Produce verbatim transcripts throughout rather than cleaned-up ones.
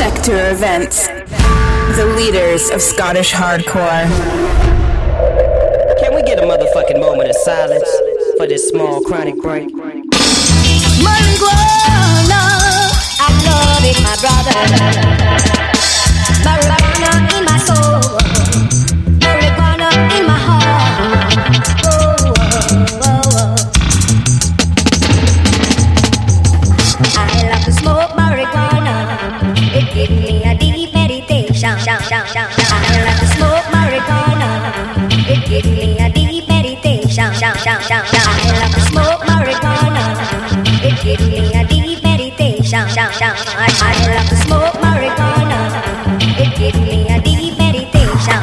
Sector Events, the leaders of Scottish hardcore. Can we get a motherfucking moment of silence for this small chronic break? Marijuana, I love it, my brother. Marijuana in my soul, marijuana in my heart. Oh, oh, oh, oh. I love to smoke marijuana. It gives me a deep meditation. I love to smoke marijuana. It gives me a deep meditation. I love to smoke marijuana. It gives me a deep meditation. I love to smoke marijuana. It gives me a deep meditation.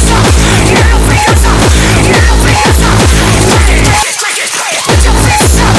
Put your fists up.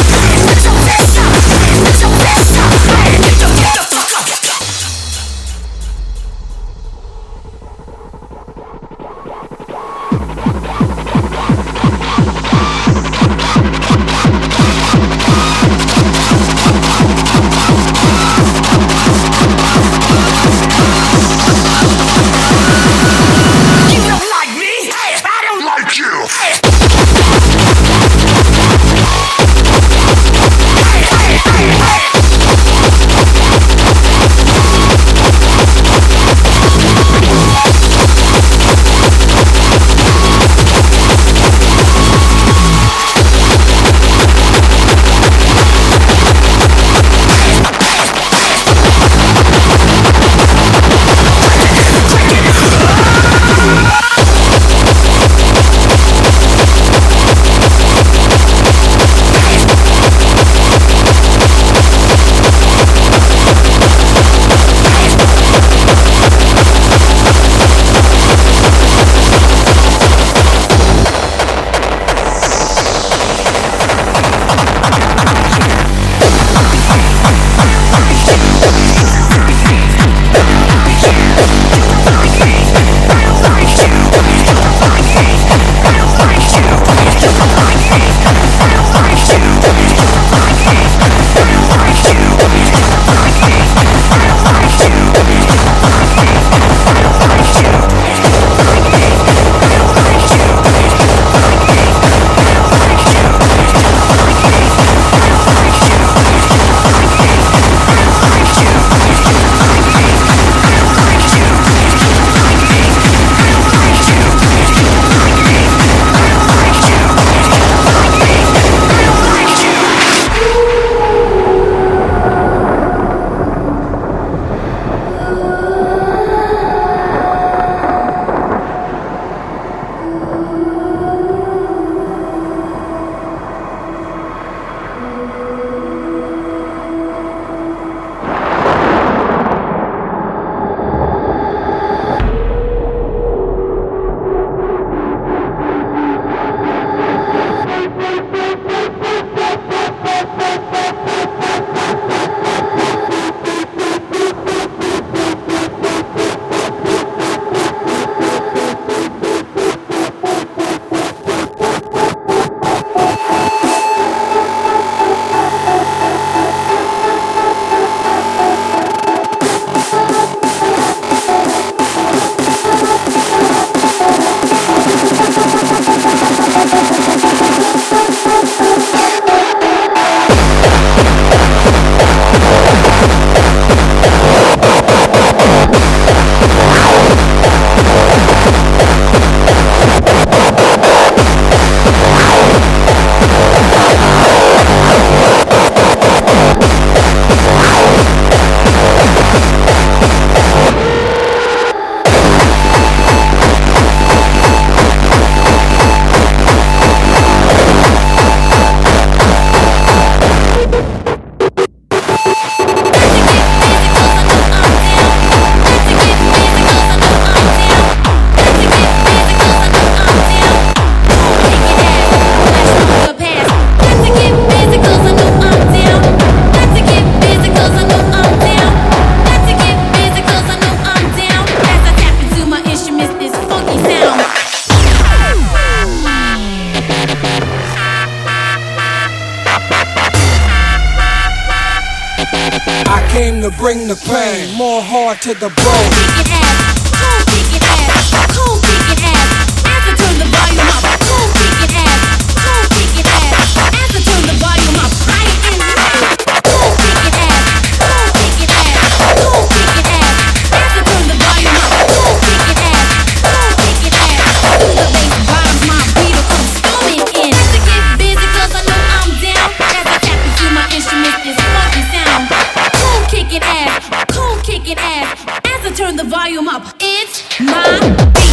came to bring the pain, more hard to the bone. Kicking ass, cold kicking ass, cold kicking ass. As I turn the volume up, cold kicking ass, cold kicking ass. As I turn the volume up, higher and higher. Cold kicking ass, cold kicking ass, cold kicking ass. As I turn the volume up, cold kicking ass, cold kicking ass. Through the bass bottoms, my beat will come storming in. As I get busy 'cause I know I'm down. As I tap into my instruments, this funky sound. Cold kicking ass, cold kicking ass. As I turn the volume up, it's my beat.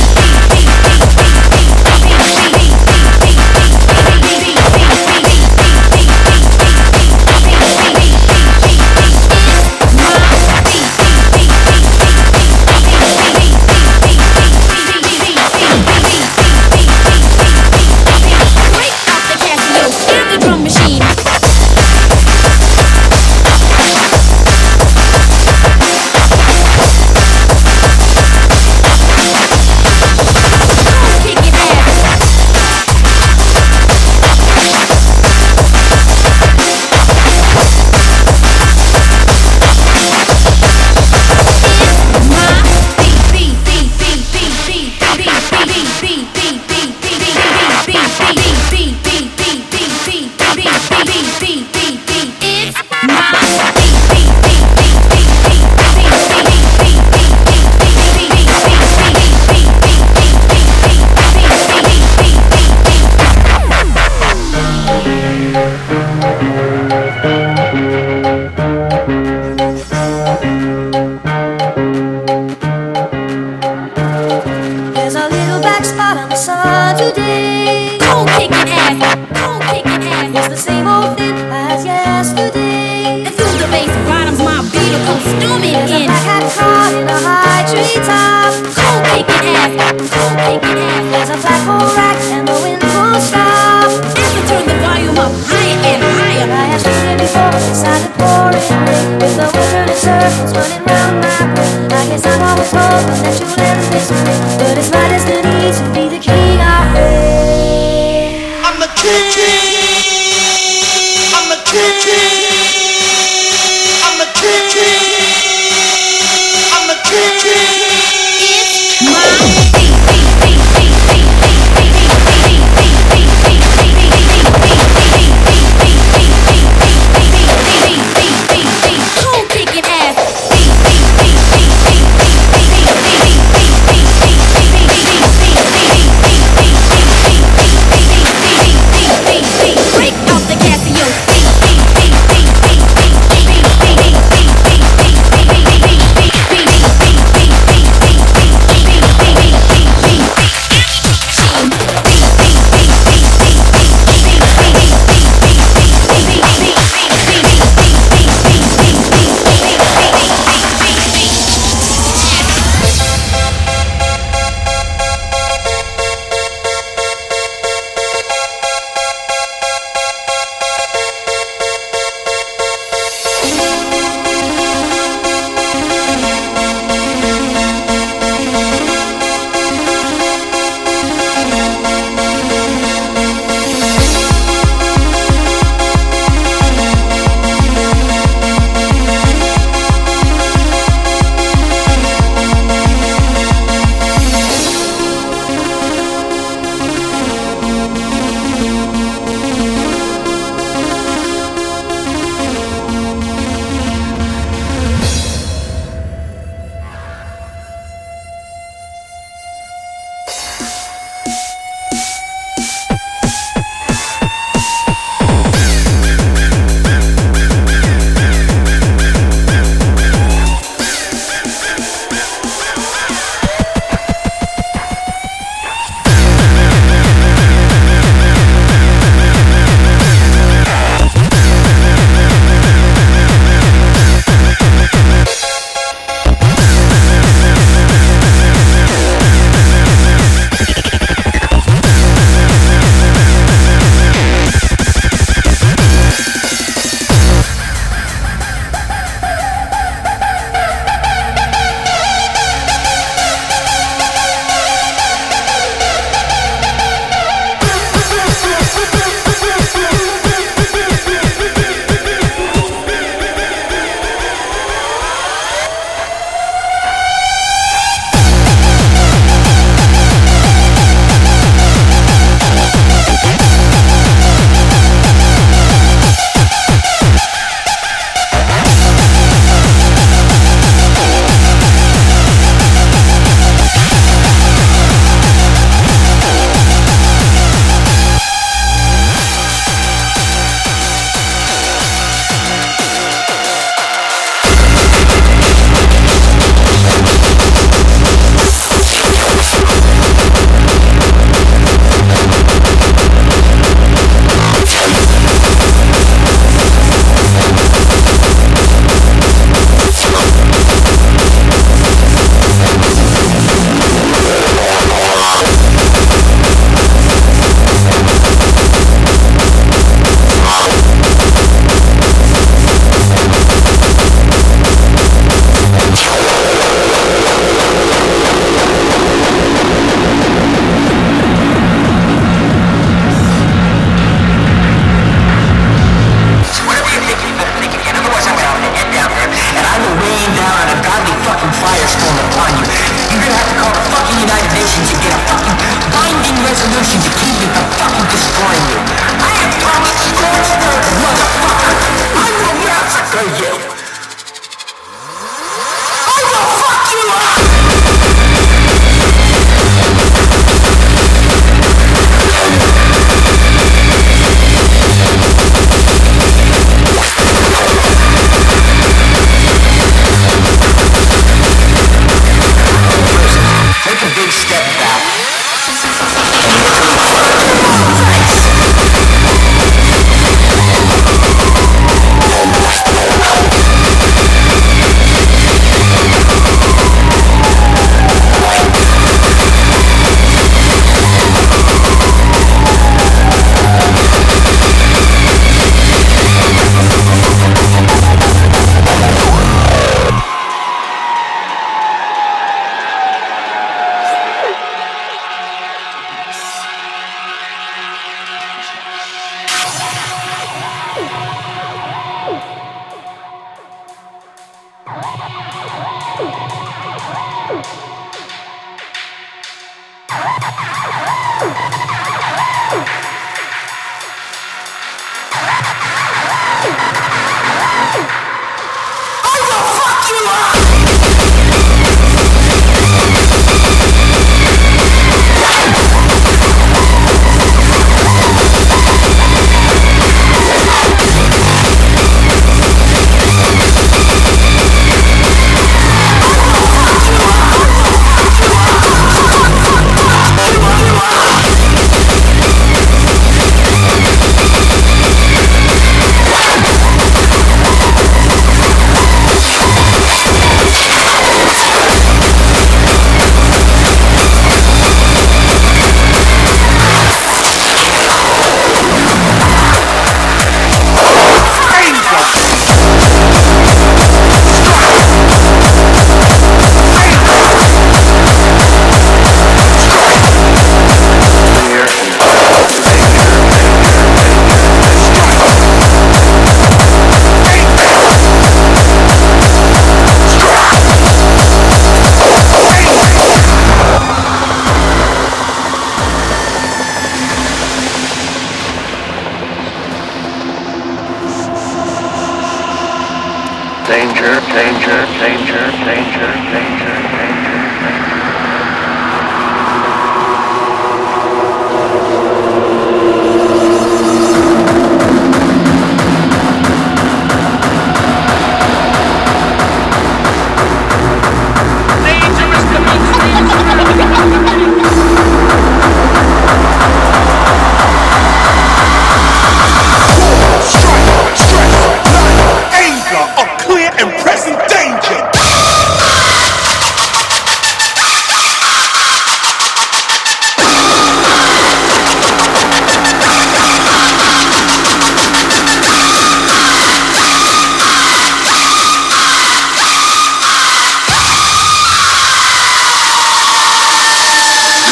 Beat.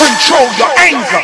control your anger.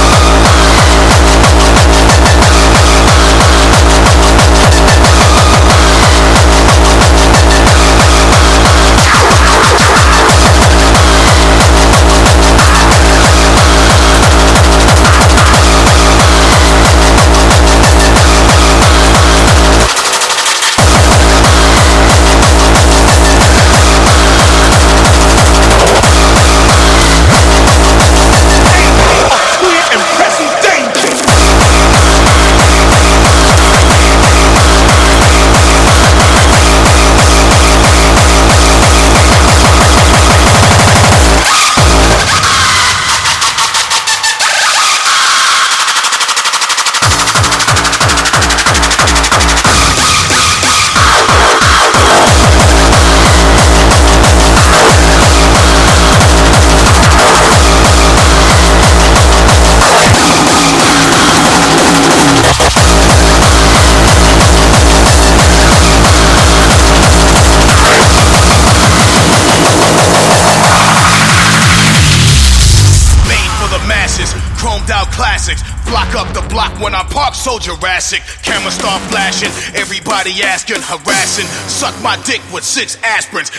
When I park so Jurassic, cameras start flashing, everybody asking, harassing, suck my dick with six aspirins.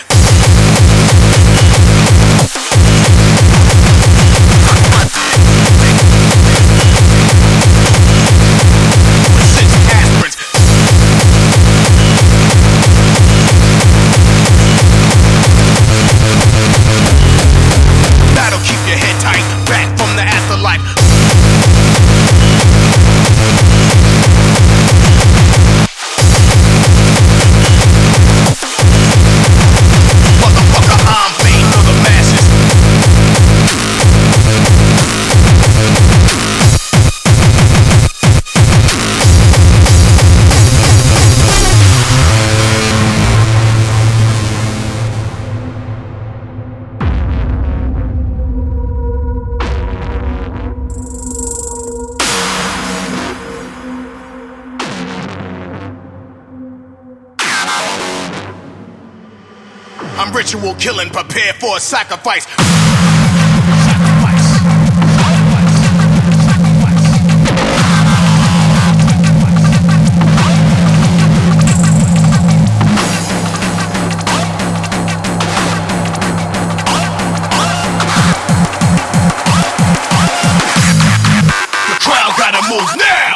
Six aspirins. That'll keep your head tight, back from the afterlife. I'm ritual killing, prepare for a sacrifice. The crowd gotta move now.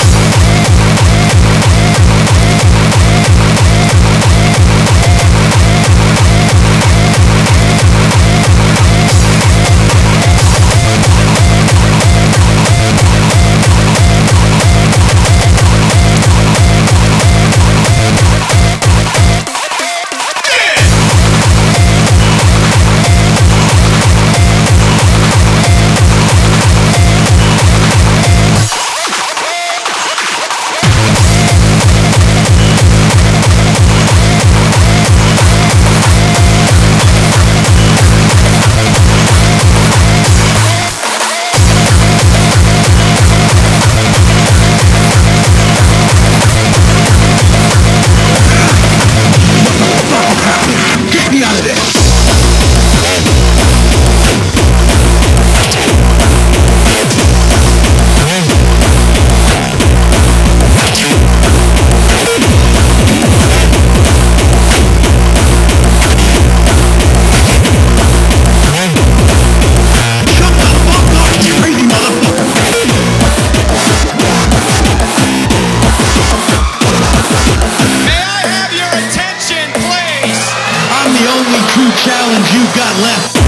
Challenge you've got left.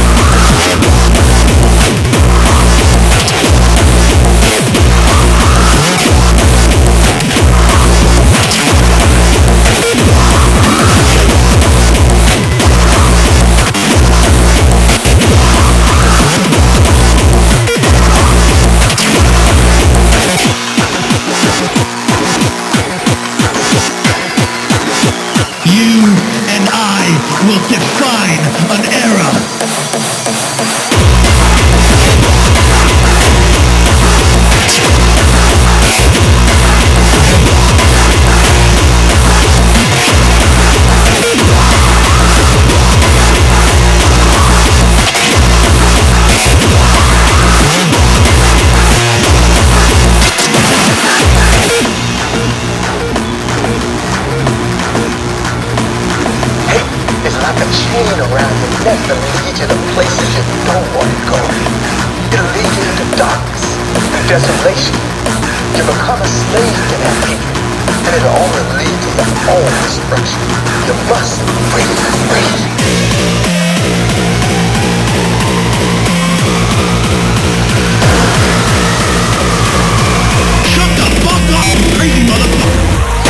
You and I will define an era. don't want it going. It'll lead you into darkness and desolation. You become a slave to that hatred, and it'll only lead to your own destruction. You must break free. Shut the fuck up, you crazy motherfucker!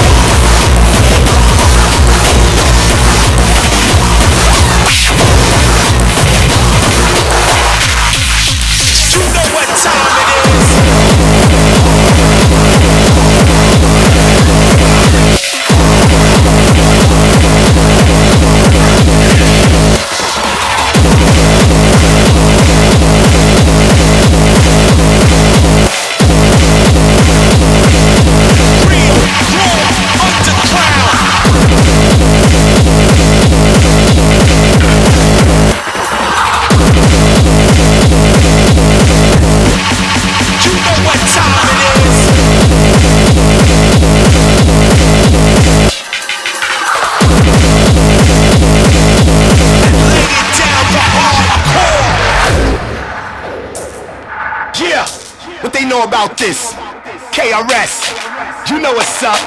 You know what time it is. Real, raw, underground. You know what time it is. Lay it down the hardcore. Yeah, what they know about this? K R S, you know what's up.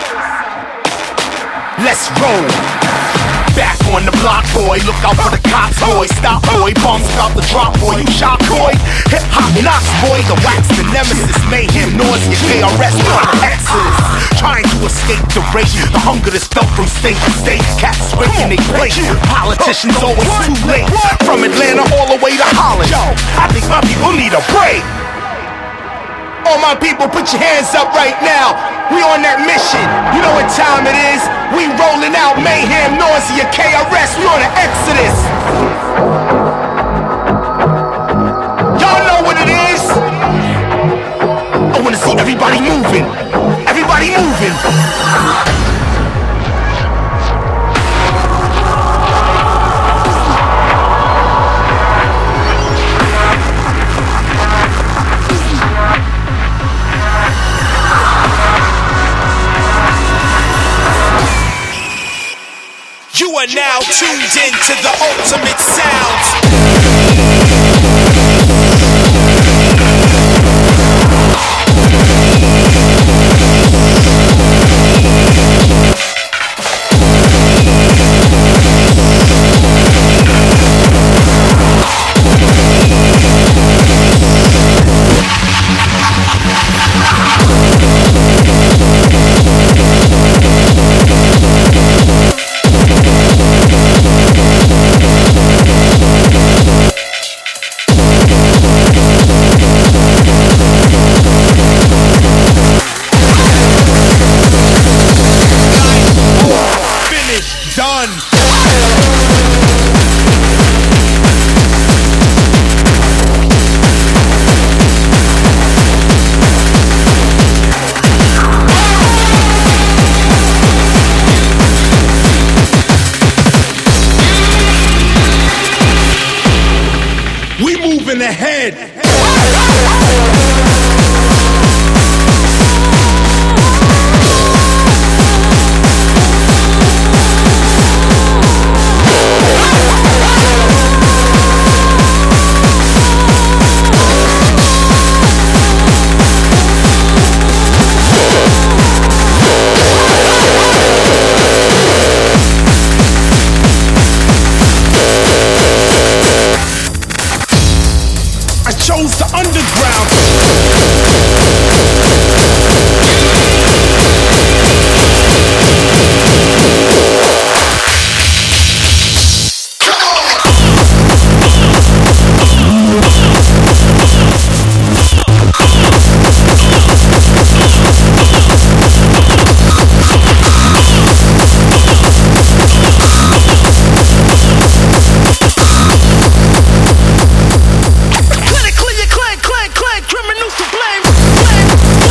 Let's roll. Back on the block, boy, look out for the cops, boy. Stop, boy, bumps about the drop, boy. You shot, boy. Hip hop knocks, boy. The wax, the nemesis, mayhem, nausea, K R S, on the exodus. Trying to escape the race, the hunger that's felt from state to state. Cats swinging they plate. Politicians always too late. From Atlanta all the way to Holland. Yo, I think my people need a break. All my people, put your hands up right now. We on that mission. You know what time it is. We rolling out mayhem, nausea, K R S. We on the exodus. Y'all know what it is. I wanna see everybody moving. Everybody moving. You are now tuned in to the ultimate sounds. Done. We moving ahead. Chose the underground. Criminals to blame, blame.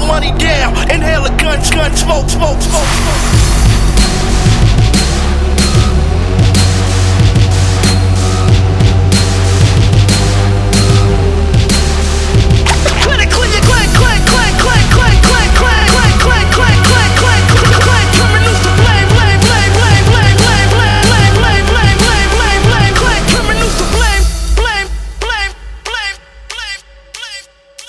money down. Inhale a gun, gun, smoke, smoke, smoke, smoke.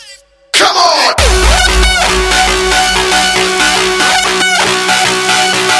Come on!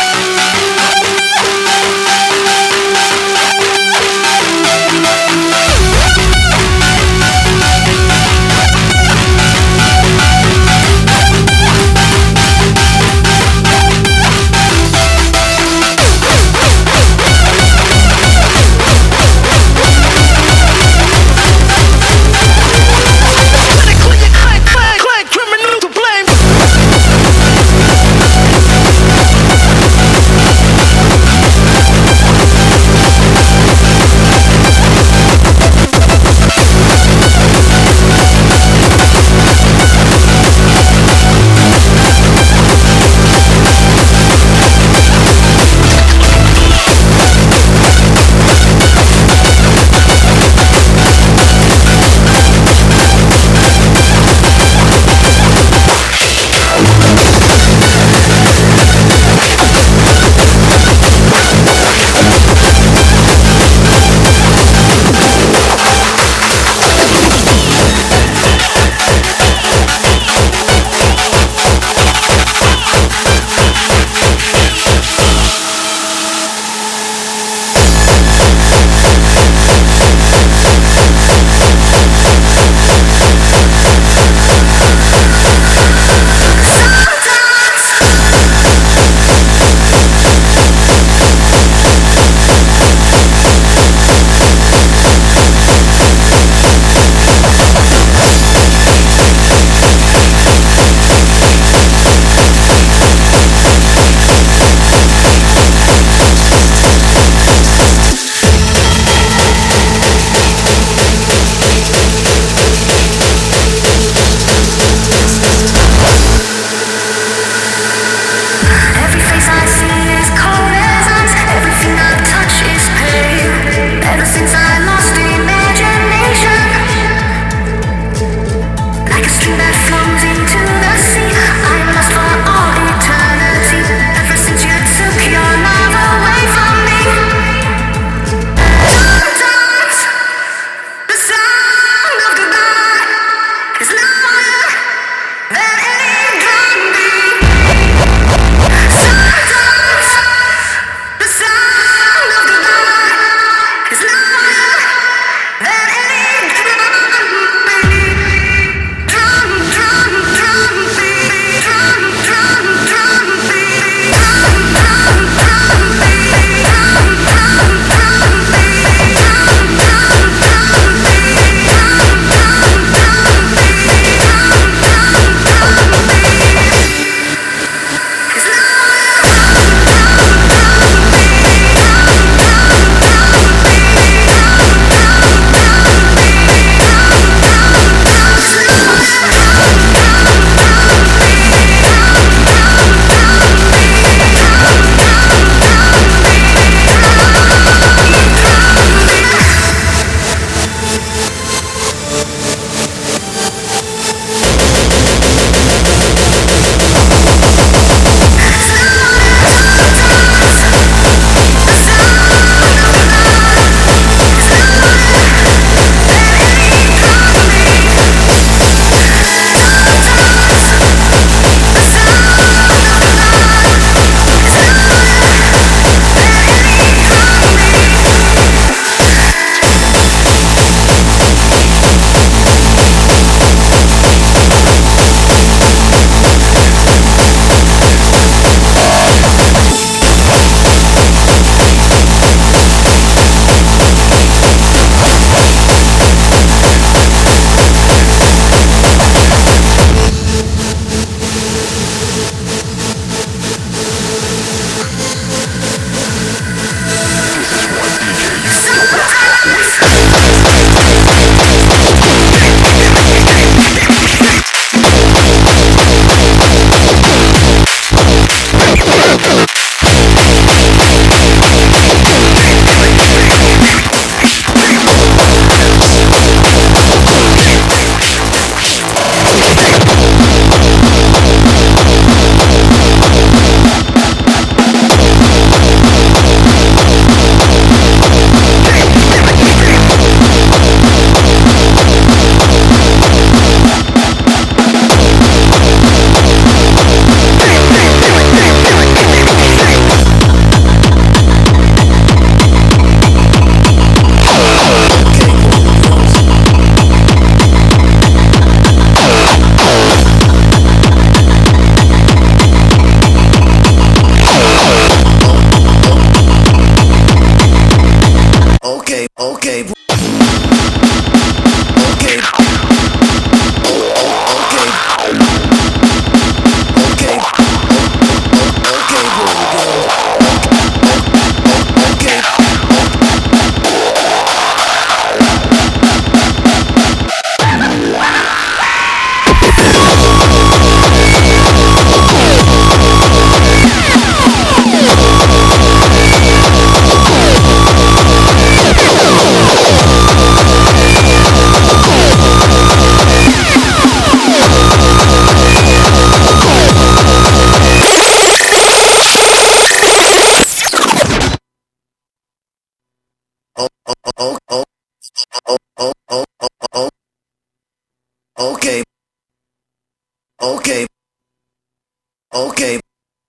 Okay. Okay.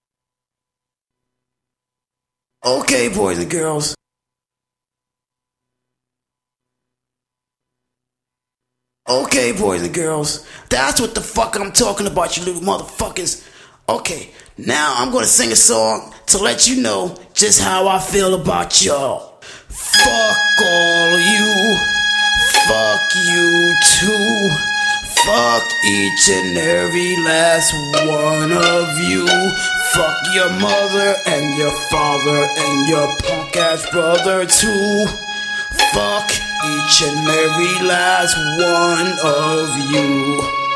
Okay, boys and girls. Okay, boys and girls. That's what the fuck I'm talking about, you little motherfuckers. Okay, now I'm gonna sing a song to let you know just how I feel about y'all. Fuck all you. Fuck you too. Fuck each and every last one of you. Fuck your mother and your father and your punk ass brother too. Fuck each and every last one of you.